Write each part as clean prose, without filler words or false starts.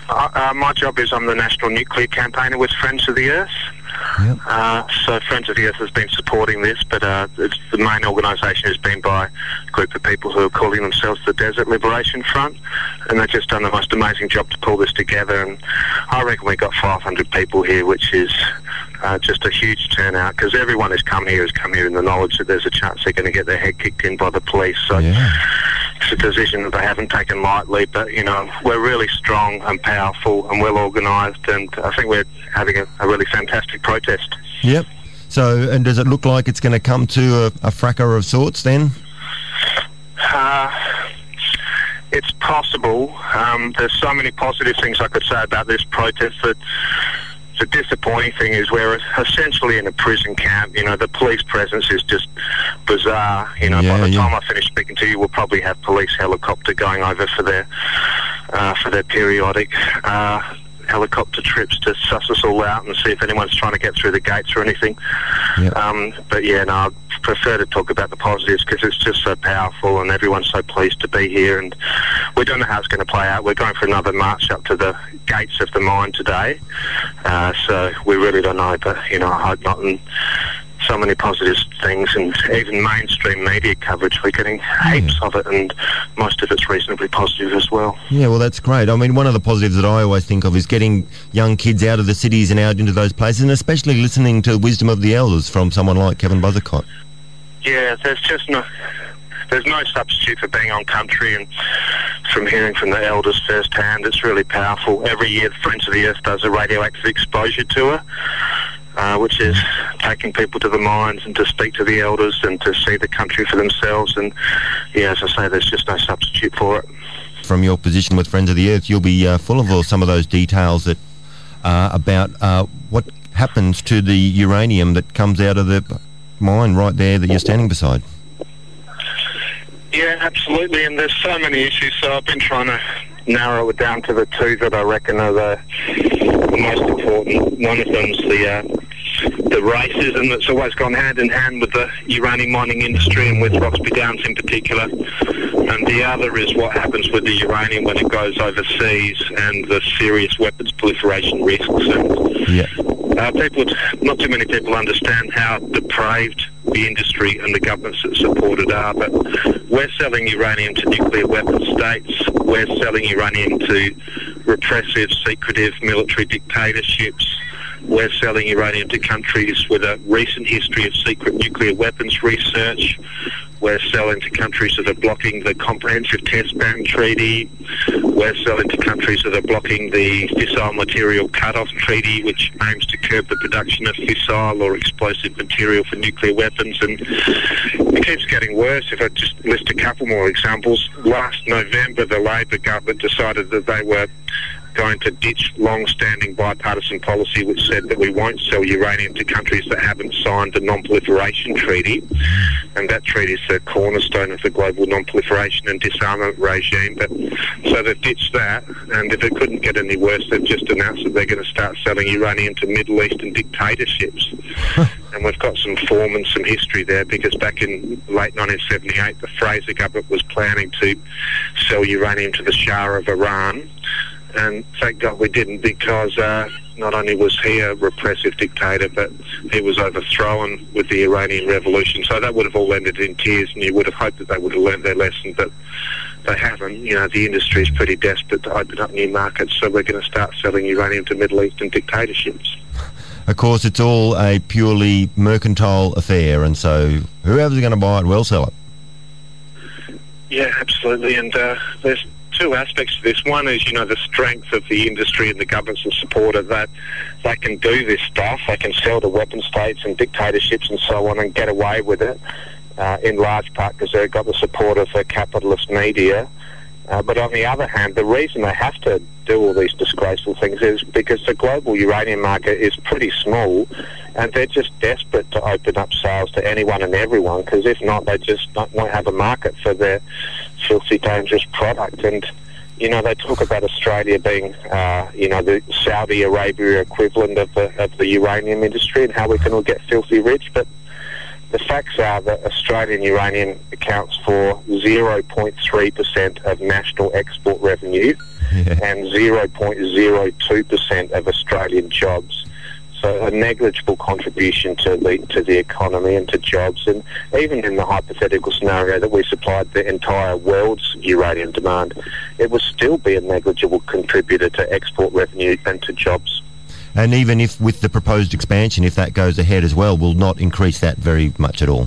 My job is I'm the National Nuclear Campaigner with Friends of the Earth. Yep. So Friends of the Earth has been supporting this, but the main organisation has been by a group of people who are calling themselves the Desert Liberation Front, and they've just done the most amazing job to pull this together. And I reckon we got 500 people here, which is just a huge turnout, because everyone who's come here in the knowledge that there's a chance they're going to get their head kicked in by the police. So it's a decision that they haven't taken lightly, but, you know, we're really strong and powerful and well organised, and I think we're having a really fantastic protest. Yep. So, and does it look like it's going to come to a fracas of sorts then? It's possible. There's so many positive things I could say about this protest that the disappointing thing is we're essentially in a prison camp. You know, the police presence is just bizarre. You know, by the time I finish speaking to you, we'll probably have police helicopter going over for their periodic helicopter trips to suss us all out and see if anyone's trying to get through the gates or anything. Yep. But yeah, no, I prefer to talk about the positives because it's just so powerful and everyone's so pleased to be here, and we don't know how it's going to play out. We're going for another march up to the gates of the mine today, so we really don't know, but, you know, I hope not. And so many positive things, and even mainstream media coverage, we're getting heaps of it, and most of it's reasonably positive as well. Yeah, well, that's great. I mean, one of the positives that I always think of is getting young kids out of the cities and out into those places, and especially listening to the wisdom of the elders from someone like Kevin Buzzacott. Yeah, there's no substitute for being on country, and from hearing from the elders firsthand, it's really powerful. Every year, Friends of the Earth does a radioactive exposure tour, which is taking people to the mines and to speak to the elders and to see the country for themselves. And yeah, as I say, there's just no substitute for it. From your position with Friends of the Earth, you'll be full of some of those details that about what happens to the uranium that comes out of the mine right there that you're standing beside. Yeah, absolutely, and there's so many issues, so I've been trying to narrow it down to the two that I reckon are the most important. One of them's the racism that's always gone hand in hand with the uranium mining industry and with Roxby Downs in particular, and the other is what happens with the uranium when it goes overseas and the serious weapons proliferation risks. And not too many people understand how depraved the industry and the governments that support it are, but we're selling uranium to nuclear weapon states, we're selling uranium to repressive, secretive military dictatorships, we're selling uranium to countries with a recent history of secret nuclear weapons research. We're selling to countries that are blocking the Comprehensive Test Ban Treaty. We're selling to countries that are blocking the Fissile Material Cut-Off Treaty, which aims to curb the production of fissile or explosive material for nuclear weapons. And it keeps getting worse. If I just list a couple more examples, last November the Labor government decided that they were going to ditch long-standing bipartisan policy which said that we won't sell uranium to countries that haven't signed the Non-Proliferation Treaty, and that treaty is the cornerstone of the global non-proliferation and disarmament regime. But so they've ditched that, and if it couldn't get any worse, they've just announced that they're going to start selling uranium to Middle Eastern dictatorships. And we've got some form and some history there, because back in late 1978 the Fraser government was planning to sell uranium to the Shah of Iran, and thank God we didn't, because not only was he a repressive dictator, but he was overthrown with the Iranian Revolution. So that would have all ended in tears, and you would have hoped that they would have learned their lesson, but they haven't. You know, the industry is pretty desperate to open up new markets, so we're going to start selling uranium to Middle Eastern dictatorships. Of course, it's all a purely mercantile affair, and so whoever's going to buy it will sell it. Yeah, absolutely, and there's two aspects to this. One is, you know, the strength of the industry and the governments that support it, that they can do this stuff. They can sell to weapon states and dictatorships and so on and get away with it, in large part because they've got the support of the capitalist media. But on the other hand, the reason they have to do all these disgraceful things is because the global uranium market is pretty small, and they're just desperate to open up sales to anyone and everyone, because if not, they just won't have a market for their filthy, dangerous product. And, you know, they talk about Australia being, you know, the Saudi Arabia equivalent of the uranium industry and how we can all get filthy rich, but the facts are that Australian uranium accounts for 0.3% of national export revenue, and 0.02% of Australian jobs. So a negligible contribution to the economy and to jobs. And even in the hypothetical scenario that we supplied the entire world's uranium demand, it would still be a negligible contributor to export revenue and to jobs. And even if with the proposed expansion, if that goes ahead as well, will not increase that very much at all?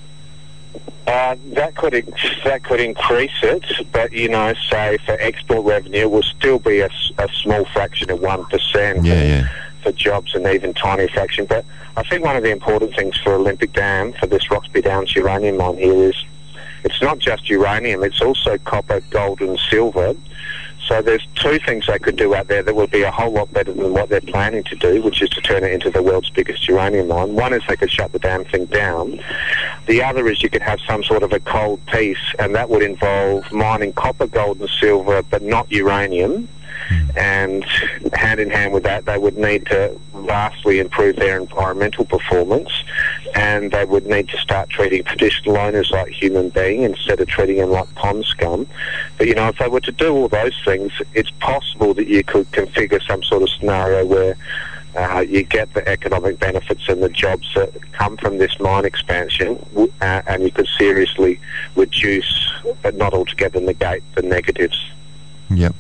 That could increase it, but say for export revenue, it will still be a small fraction of 1%. Yeah. For jobs, and even tiny fraction. But I think one of the important things for Olympic Dam, for this Roxby Downs uranium mine here, is it's not just uranium, it's also copper, gold and silver. So there's two things they could do out there that would be a whole lot better than what they're planning to do, which is to turn it into the world's biggest uranium mine. One is they could shut the damn thing down. The other is you could have some sort of a cold peace, and that would involve mining copper, gold and silver, but not uranium. And hand in hand with that, they would need to vastly improve their environmental performance, and they would need to start treating traditional owners like human beings instead of treating them like pond scum. But if they were to do all those things, it's possible that you could configure some sort of scenario where you get the economic benefits and the jobs that come from this mine expansion, and you could seriously reduce, but not altogether negate, the negatives. Yep.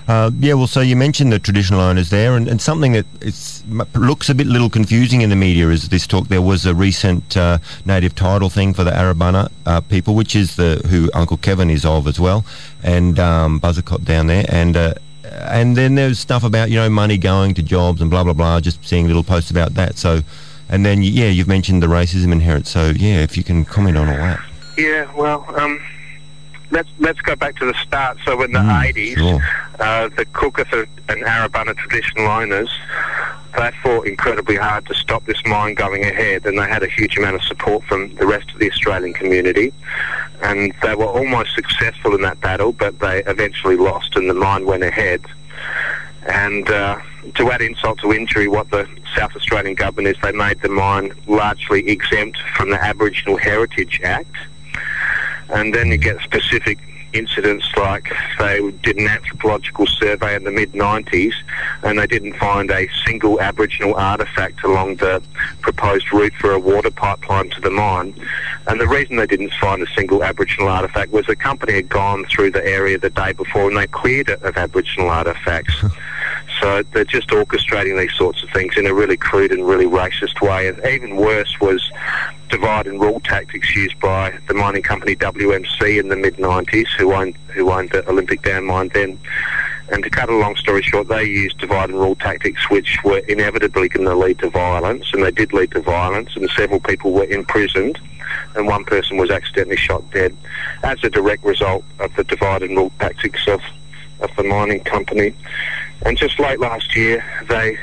So you mentioned the traditional owners there, and something that looks a little confusing in the media is this talk. There was a recent native title thing for the Arabana people, which is who Uncle Kevin is of as well, and Buzzercott down there, and then there's stuff about money going to jobs and blah blah blah. Just seeing little posts about that. So, and then you've mentioned the racism inherent. So if you can comment on all that. Yeah, well. Let's go back to the start. So in the 80s, sure. The Cookitha and Arabana traditional owners, they fought incredibly hard to stop this mine going ahead, and they had a huge amount of support from the rest of the Australian community. And they were almost successful in that battle, but they eventually lost and the mine went ahead. And to add insult to injury, what the South Australian government is, they made the mine largely exempt from the Aboriginal Heritage Act. And then you get specific incidents like they did an anthropological survey in the mid-90s and they didn't find a single Aboriginal artefact along the proposed route for a water pipeline to the mine. And the reason they didn't find a single Aboriginal artefact was the company had gone through the area the day before and they cleared it of Aboriginal artefacts. So they're just orchestrating these sorts of things in a really crude and really racist way. And even worse was divide and rule tactics used by the mining company WMC in the mid-90s, who owned the Olympic Dam mine then. And to cut a long story short, they used divide and rule tactics which were inevitably going to lead to violence, and they did lead to violence, and several people were imprisoned, and one person was accidentally shot dead as a direct result of the divide and rule tactics of the mining company. And just late last year, they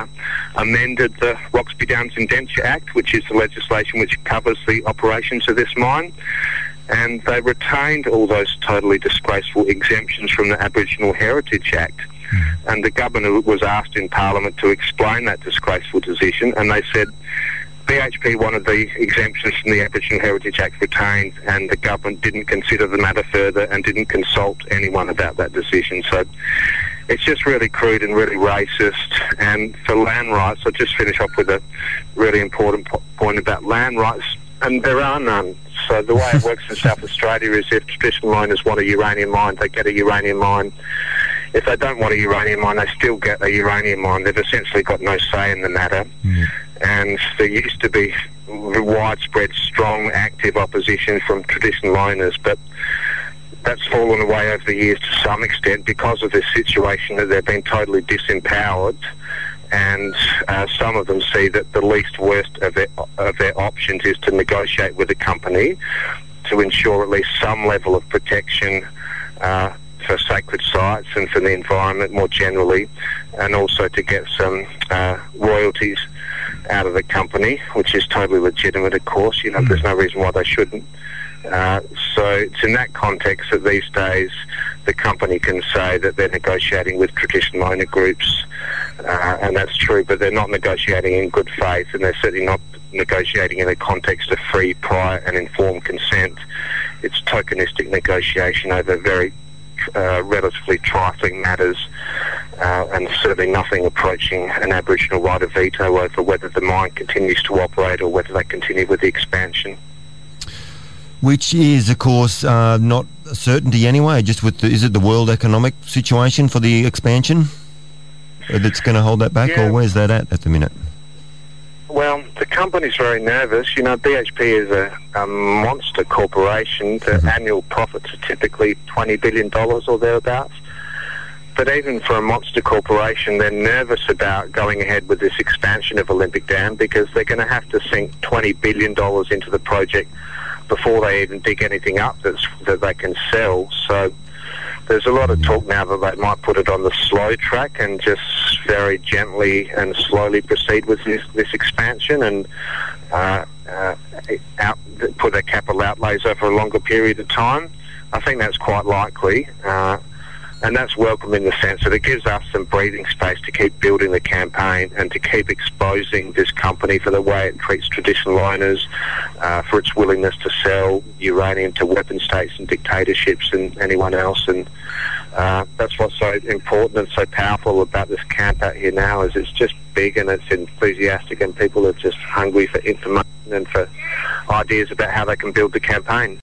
amended the Roxby Downs Indenture Act, which is the legislation which covers the operations of this mine, and they retained all those totally disgraceful exemptions from the Aboriginal Heritage Act. And the government was asked in Parliament to explain that disgraceful decision, and they said BHP wanted the exemptions from the Aboriginal Heritage Act retained, and the government didn't consider the matter further and didn't consult anyone about that decision. So it's just really crude and really racist. And for land rights, I'll just finish off with a really important point about land rights, and there are none. So the way it works in South Australia is if traditional miners want a uranium mine, they get a uranium mine. If they don't want a uranium mine, they still get a uranium mine. They've essentially got no say in the matter. And there used to be widespread, strong, active opposition from traditional owners, but that's fallen away over the years to some extent because of this situation that they've been totally disempowered, and some of them see that the least worst of their options is to negotiate with a company to ensure at least some level of protection for sacred sites and for the environment more generally, and also to get some royalties out of the company, which is totally legitimate, of course. There's no reason why they shouldn't. So it's in that context that these days the company can say that they're negotiating with traditional owner groups, and that's true, but they're not negotiating in good faith, and they're certainly not negotiating in a context of free, prior and informed consent. It's tokenistic negotiation over very relatively trifling matters, and certainly nothing approaching an Aboriginal right of veto over whether the mine continues to operate or whether they continue with the expansion. Which is, of course, not a certainty anyway, just with is it the world economic situation for the expansion that's going to hold that back, or where's that at the minute? Well, the company's very nervous. You know, BHP is a monster corporation. The annual profits are typically $20 billion or thereabouts. But even for a monster corporation, they're nervous about going ahead with this expansion of Olympic Dam because they're going to have to sink $20 billion into the project before they even dig anything up that they can sell. So there's a lot of talk now that they might put it on the slow track and just very gently and slowly proceed with this expansion and put their capital outlays over a longer period of time. I think that's quite likely. And that's welcome in the sense that it gives us some breathing space to keep building the campaign and to keep exposing this company for the way it treats traditional owners, for its willingness to sell uranium to weapon states and dictatorships and anyone else. And that's what's so important and so powerful about this camp out here now, is it's just big and it's enthusiastic and people are just hungry for information and for ideas about how they can build the campaign.